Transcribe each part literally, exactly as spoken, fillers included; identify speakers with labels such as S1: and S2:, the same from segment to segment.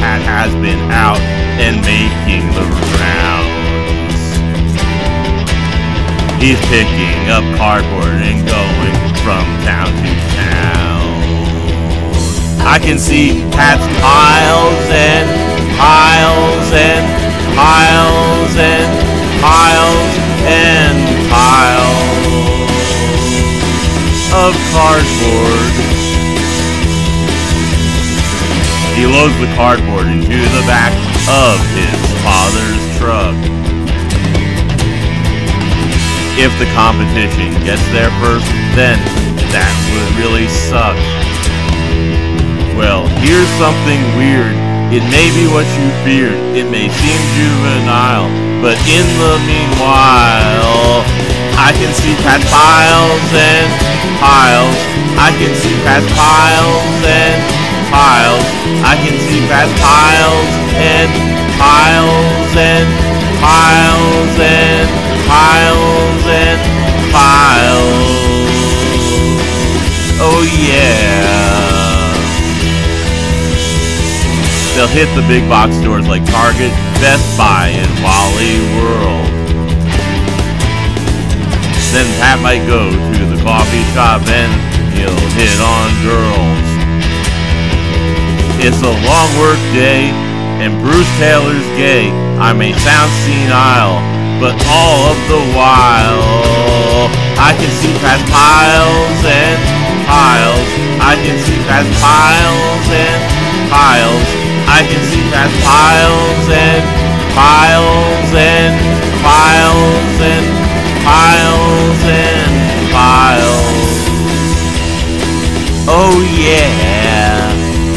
S1: Pat has been out and making the rounds. He's picking up cardboard and going from town to town. I can see Pat's piles and piles and piles and piles and piles of cardboard. He loads the cardboard into the back of his father's truck. If the competition gets there first, then that would really suck. Well, here's something weird. It may be what you feared. It may seem juvenile, but in the meanwhile, I can see Pat's piles and piles. I can see Pat's piles and piles. I can see Pat's piles and piles and piles and piles and piles. Oh yeah. They'll hit the big box stores like Target, Best Buy, and Wally World. Then Pat might go to the coffee shop and he'll hit on girls. It's a long work day, and Bruce Taylor's gay. I may sound senile, but all of the while, I can see Pat's piles and piles. I can see Pat's piles and piles. I can see Pat's piles and piles and piles and piles and piles. Oh yeah.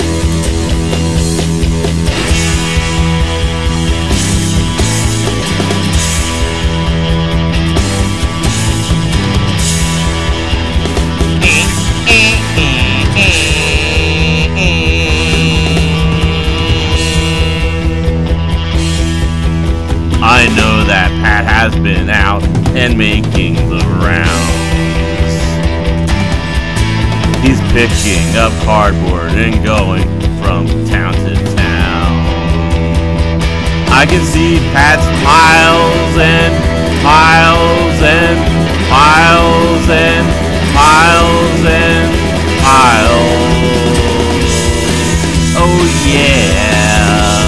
S1: I know that Pat has been out and making the rounds. He's picking up cardboard and going from town to town. I can see Pat's piles and piles and piles and piles and piles. Oh yeah.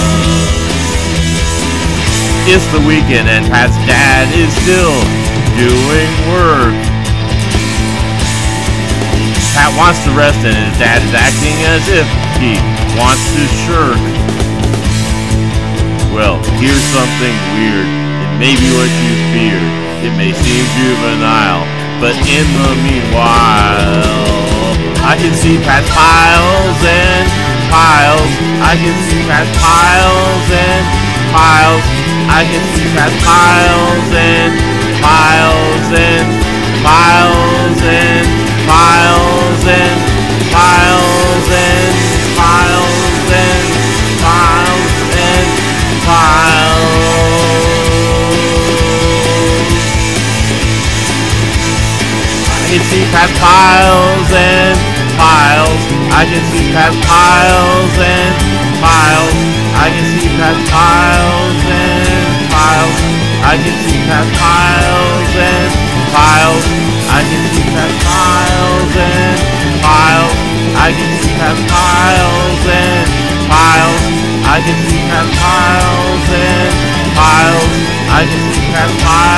S1: It's the weekend and Pat's dad is still doing work. Pat wants to rest and his dad is acting as if he wants to shirk. Well, here's something weird. It may be what you feared. It may seem juvenile, but in the meanwhile, I can see Pat's piles and piles. I can see Pat's piles and piles. I can see Pat's piles and piles and piles and piles and piles and piles and piles and piles. I can see Pat's piles and piles. I can see Pat's piles and piles. I can see Pat's piles and piles. I can see Pat's piles and piles. I can see Pat's piles and piles. I can see Pat's piles and piles. I can see Pat's piles and piles. I can see Pat's piles.